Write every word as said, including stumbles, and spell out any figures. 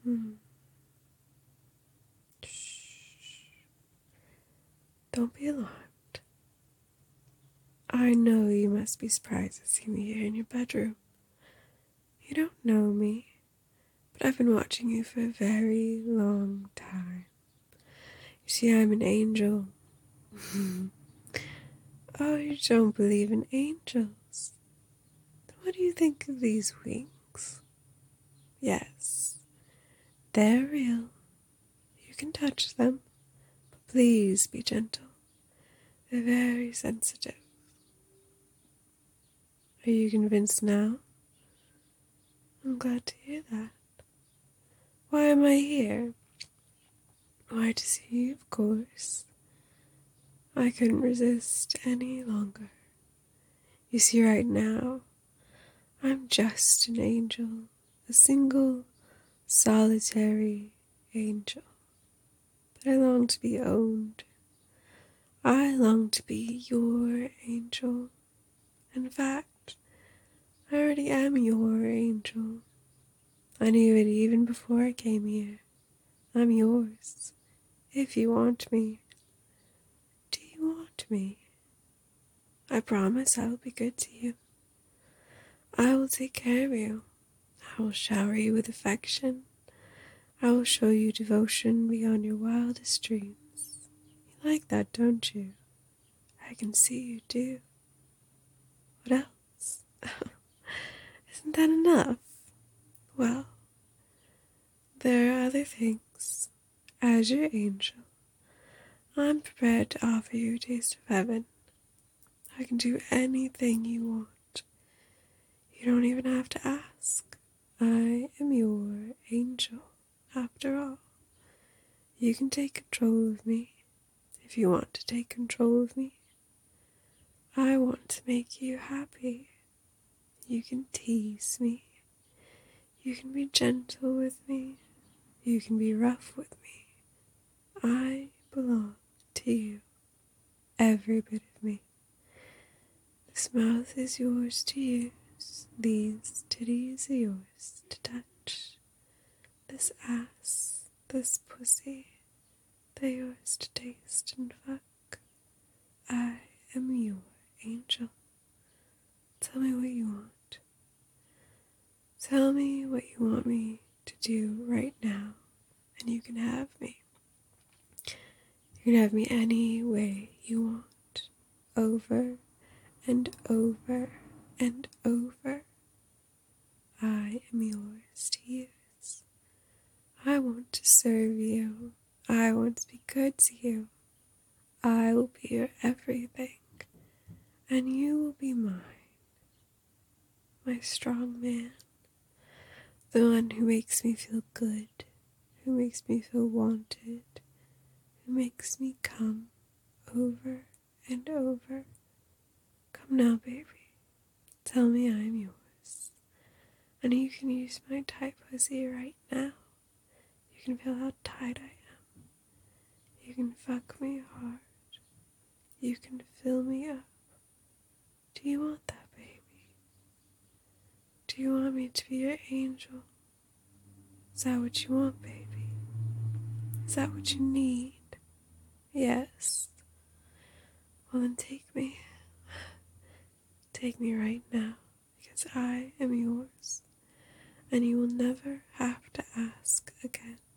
Hmm. Shh. Don't be alarmed. I know you must be surprised to see me here in your bedroom. You don't know me, but I've been watching you for a very long time. You see, I'm an angel. Oh, you don't believe in angels? Then what do you think of these wings? Yes, they're real. You can touch them, but please be gentle. They're very sensitive. Are you convinced now? I'm glad to hear that. Why am I here? Why, to see you, of course. I couldn't resist any longer. You see, right now, I'm just an angel, a single, solitary angel. But I long to be owned. I long to be your angel. In fact, I already am your angel. I knew it even before I came here. I'm yours, if you want me. Do you want me? I promise I will be good to you. I will take care of you. I will shower you with affection. I will show you devotion beyond your wildest dreams. You like that, don't you? I can see you do. What else? Isn't that enough? Well, there are other things. As your angel, I'm prepared to offer you a taste of heaven. I can do anything you want. You don't even have to ask. I am your angel, after all. You can take control of me if you want to take control of me. I want to make you happy. You can tease me. You can be gentle with me. You can be rough with me. I belong to you, every bit of me. This mouth is yours to use. These titties are yours to touch. This ass, this pussy, they're yours to taste and fuck. I am your angel. Tell me what you want. Tell me what you want me to do right now, and you can have me. You can have me any way you want, over and over and over. I am yours to use. I want to serve you. I want to be good to you. I will be your everything, and you will be mine. My strong man, the one who makes me feel good, who makes me feel wanted, who makes me come over and over. Come now, baby. Tell me I'm yours. And you can use my tight pussy right now. You can feel how tight I am. You can fuck me hard. You can fill me up. Do you want that, baby? Do you want me to be your angel? Is that what you want, baby? Is that what you need? Yes. Well, then take me. Take me right now, because I am yours, and you will never have to ask again.